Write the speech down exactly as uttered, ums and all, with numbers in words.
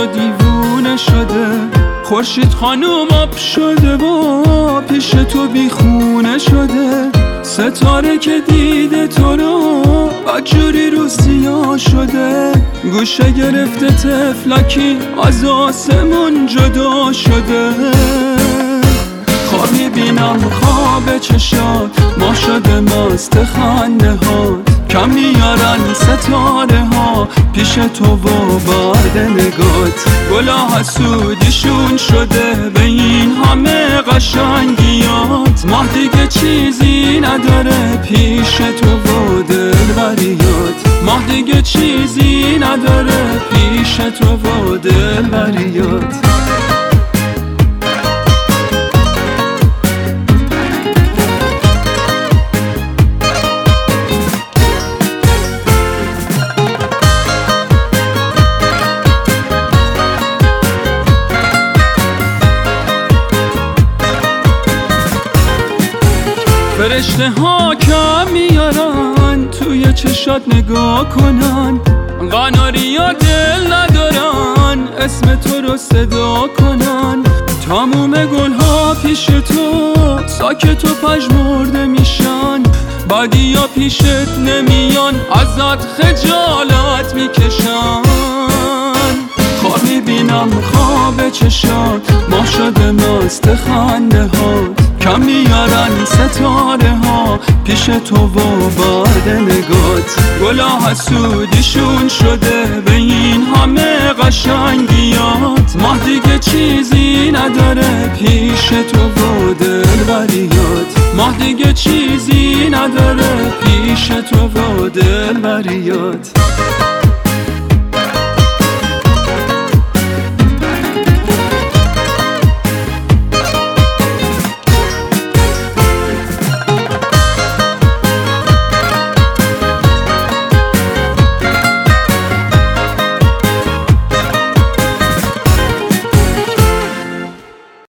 تو دیوونه شده، خورشید خانوم آب شده و پیش تو بیخونه شده. ستاره که دیده تو رو بدجوری رو سیاه شده، گوشه گرفته تفلکی از آسمون جدا شده. خواب میبینم خواب چشات، ما شده مست خنده هات، کم میارن ستاره ها پیش تو و بعد نگات. گلا حسودیشون شده به این همه قشنگیات، ماه دیگه چیزی نداره پیش تو و دلبریات. ماه دیگه چیزی نداره پیش تو و دلبریات. فرشته ها کم میارن توی چشات نگاه کنن، قناریا دل ندارن اسم تو رو صدا کنن. تموم گل ها پیش تو ساکت و پژمرده میشن، بعدیا پیشت نمیان ازت خجالت میکشن. خواب میبینم خواب چشات، ما شده مست خنده هات، کم میارن ستاره ها پیش تو و بعد نگات. گلا حسودیشون شده به این همه قشنگیات، ماه دیگه چیزی نداره پیش تو و دلبریات. ماه دیگه چیزی نداره پیش تو و دلبریات.